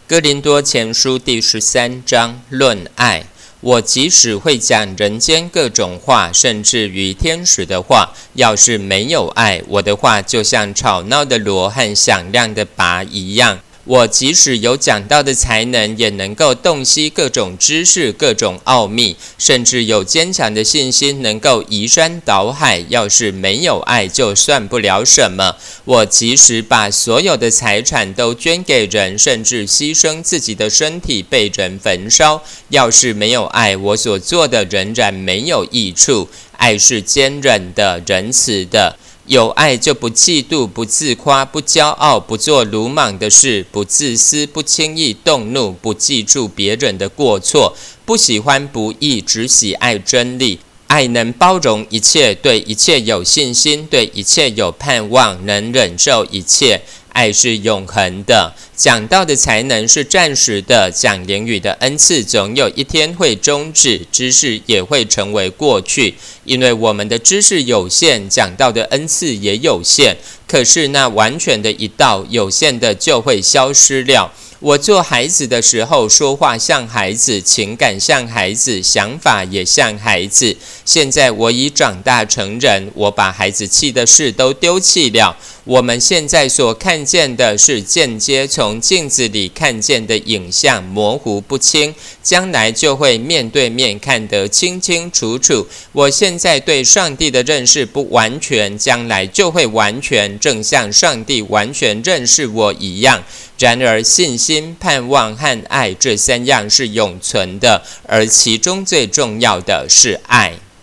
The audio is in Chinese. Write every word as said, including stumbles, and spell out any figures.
哥林多前书第十三章论爱。我即使会讲人间各种话，甚至于天使的话，要是没有爱，我的话就像吵闹的锣和响亮的钹一样。我即使有讲道的才能，也能够洞悉各种知识、各种奥秘，甚至有坚强的信心，能够移山倒海。要是没有爱，就算不了什么。我即使把所有的财产都捐给人，甚至牺牲自己的身体被人焚烧，要是没有爱，我所做的仍然没有益处。爱是坚忍的、仁慈的。有爱就不嫉妒，不自夸，不骄傲，不做鲁莽的事，不自私，不轻易动怒，不记住别人的过错，不喜欢不义，只喜爱真理。爱能包容一切，对一切有信心，对一切有盼望，能忍受一切。爱是永恒的。讲道的才能是暂时的，讲言语的恩赐总有一天会终止，知识也会成为过去。因为我们的知识有限，讲道的恩赐也有限。可是那完全的一道，有限的就会消失了。我做孩子的时候，说话像孩子，情感像孩子，想法也像孩子。现在我已长大成人，我把孩子气的事都丢弃了。我们现在所看见的是间接从镜子里看见的影像，模糊不清，将来就会面对面看得清清楚楚。我现在对上帝的认识不完全，将来就会完全，正像上帝完全认识我一样。然而信心、盼望和爱这三样是永存的，而其中最重要的是爱。